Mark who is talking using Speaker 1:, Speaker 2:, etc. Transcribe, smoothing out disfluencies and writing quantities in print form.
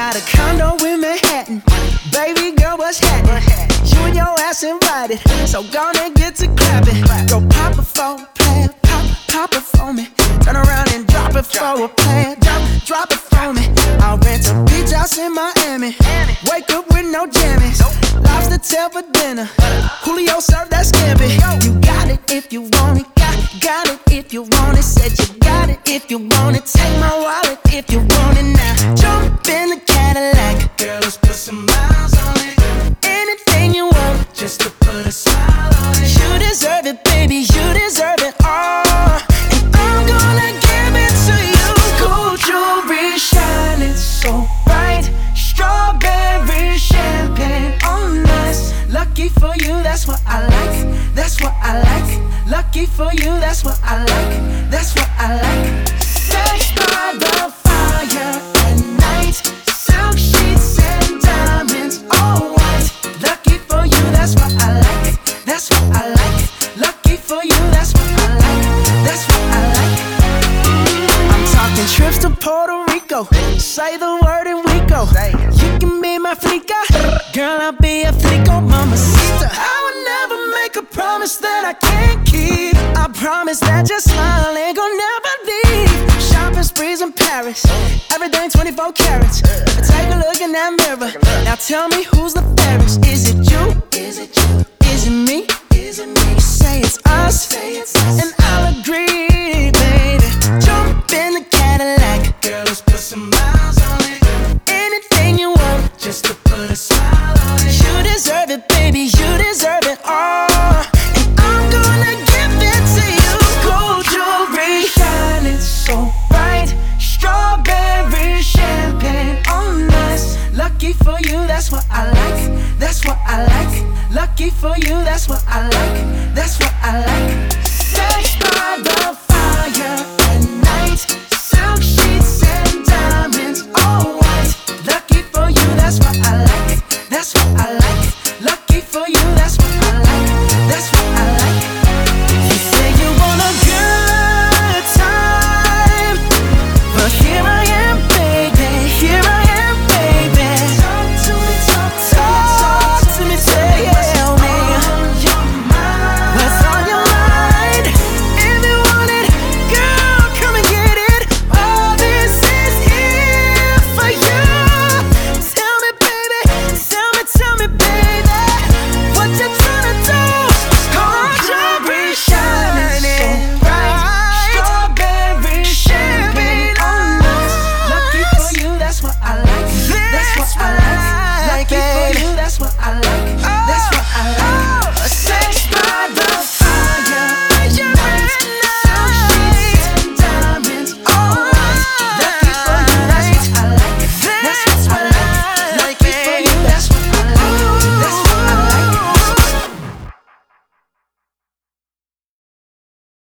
Speaker 1: got a condo in Manhattan. Baby girl, what's happening? You and your ass invited, so gonna get to clapping. Go pop it for a plan, pop it for me. Turn around and drop it for a plan, drop it for me. I'll rent a beach house in Miami. Wake up with no jammies. Lobster tail for dinner. Julio served that scampi. You got it if you want it. Got it if you want it. Said you got it if you want it. Take my wallet if you want it now. Jump in the Cadillac. Girl, let's put some miles on it. Anything you want, just to put a smile on it. You deserve it, baby. You deserve it all. And I'm gonna give it to you. Gold jewelry shining so bright. Strawberry champagne on us. Lucky for you, that's what I like. That's what I like. Lucky for you, that's what I like. That's what I like. Sex by the fire at night. Silk sheets and diamonds, all white. Lucky for you, that's what I like. That's what I like. Lucky for you, that's what I like. That's what I like. I'm talking trips to Puerto Rico. Say the word and we go. You can be my flica. Girl, I'll be a flico, mamacita. I would never make a promise that I can't keep. I promise that your smile ain't gon' never leave. Shopping sprees in Paris, everything 24 carats. Take a look in that mirror. Now tell me who's the fairest. Is it you? Is it you? Is it me? Is it me? Say it's us, and I'll agree.